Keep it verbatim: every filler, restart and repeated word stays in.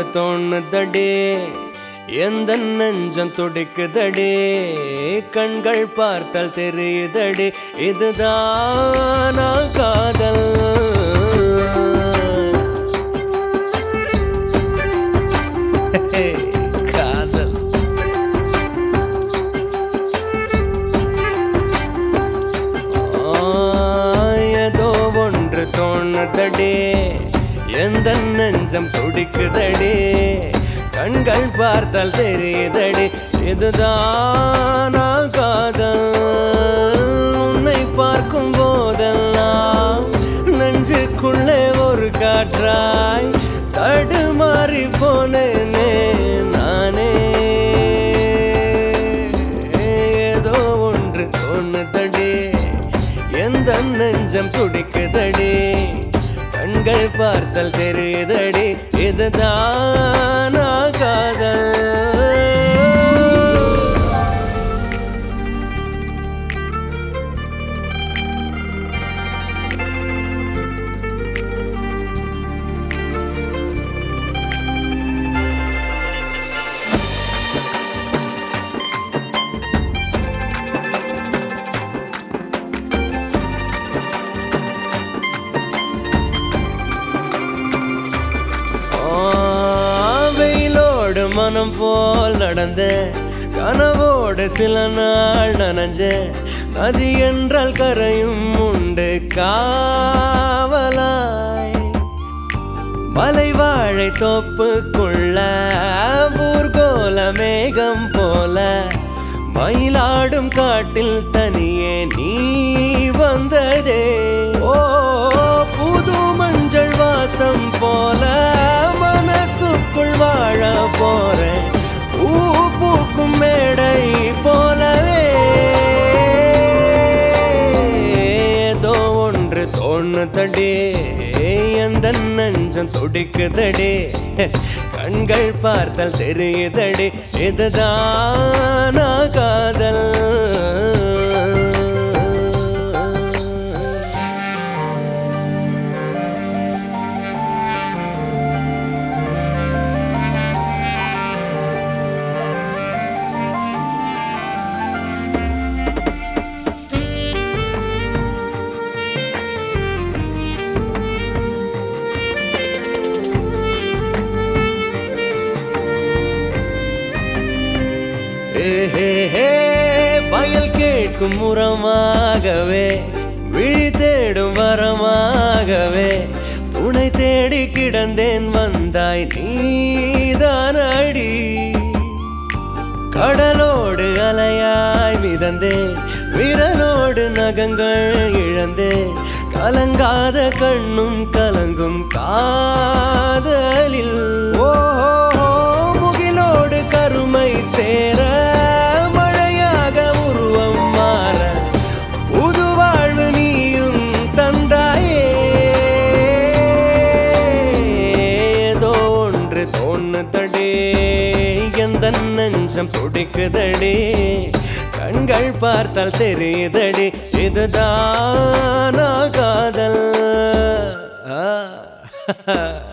தோணுதடே எந்த நெஞ்சம் துடிக்குதடே கண்கள் பார்த்தால் தெரியுதடே இதுதானா காதல் காதல் ஏதோ ஒன்று தோணுதடே எந்த நெஞ்சம் துடிக்குதடே கண்கள் பார்த்தால் தெரியுதடி இதுதானா காதல் உன்னை பார்க்கும் போதெல்லாம் நெஞ்சுக்குள்ளே ஒரு காற்றாய் தடுமாறி போனேனே நானே ஏதோ ஒன்று தோணுதடி எந்த நெஞ்சம் துடிக்குதடி கண்கள் பார்த்தால் தெரியுதடி இதுதானா காதல் மனம் போல் நடந்த கனவோடு சில நாள் நனைஞ்ச நதி என்றால் கரையும் உண்டு காவலாய் மலை வாழை தோப்புக்குள்ள ஊர்கோல மேகம் போல மயிலாடும் காட்டில் தனியே நீ வந்ததே ஓ புது மஞ்சள் வாசம் போல மனசுக்குள் வாழ போறேன் பூ பூக்கும் மேடை போலவே ஏதோ ஒன்று தோணுதடே எந்த நெஞ்சம் துடிக்குதடே கண்கள் பார்த்தால் தெரியுதடி இதுதானா காதல் வயல் கேட்கும் முறமாகவே விழி தேடும் வரமாகவே துணை தேடி கிடந்தேன் வந்தாய் நீதானடி கடலோடு அலையாய் மிதந்தேன் விரலோடு நகங்கள் இழந்தேன் கலங்காத கண்ணும் கலங்கும் காதலில் ஓ முகிலோடு கருமை சேர மழையாக உருவம் மாற புது வாழ்வு நீயும் தந்தாயே ஏதோ ஒன்று தோணுதடே எந்த நெஞ்சம் துடிக்குதடே கண்கள் பார்த்தால் தெரியுதடி இதுதானா காதல்